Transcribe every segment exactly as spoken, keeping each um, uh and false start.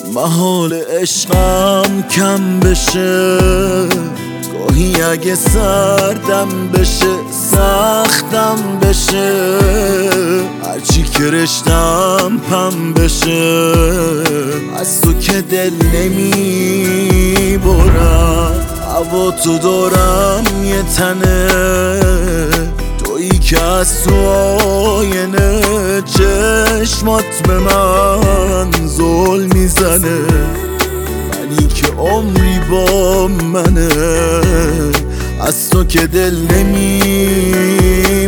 محال عشقم کم بشه، گاهی اگه سردم بشه سختم بشه، هرچی که رشتم پم بشه، از تو که دل نمی برم. هوا تو دارم یه تنه، تویی که از تو آینه چشمات به من زل میزنه، منی که عمری با منه، از تو که دل نمی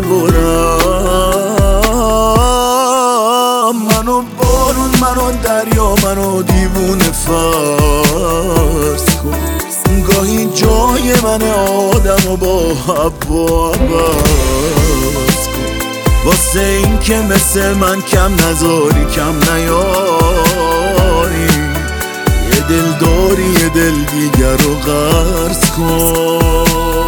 برم. منو بارون، منو دریا، منو دیوونه فرض کن، گاهی جای من آدم و با حوا عوض کن، واسه این که مثل من کم نذاری کم نیاری، یه دل داری یه دل دیگر رو قرض کن.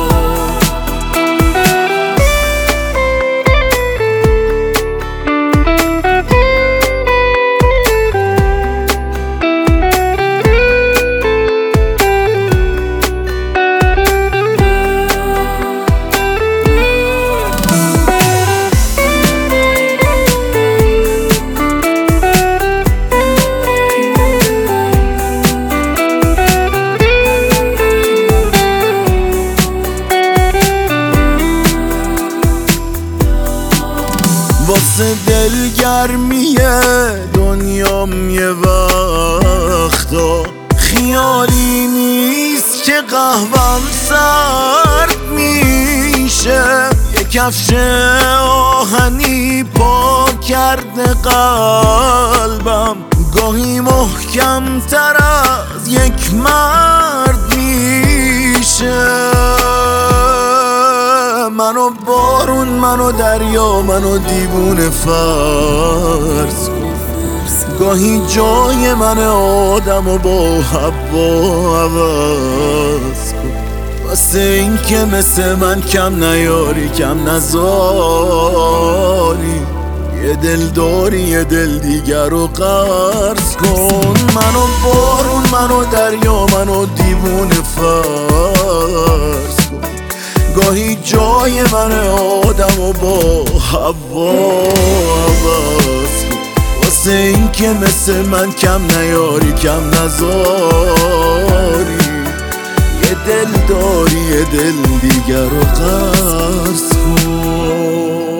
واسه دلگرمی دنیام یه وقتا خیالی نیست که قهوم سرد میشه، یه کفش آهنی پاک کرده قلبم، گاهی محکم تر از یک مرد میشه. منو بارون، منو دریا، منو دیوونه فرض کن، گاهی جای من آدم و با حوا عوض کن، واسه این که مثل من کم نیاری کم نذاری، یه دل داری یه دل دیگر رو قرض کن. منو بارون، منو دریا، منو دیوونه فرض کن، گاهی جای من آدم و با حوا عوض کن، واسه این که مثل من کم نیاری کم نذاری، یه دل داری یه دل دیگر رو قرض کن.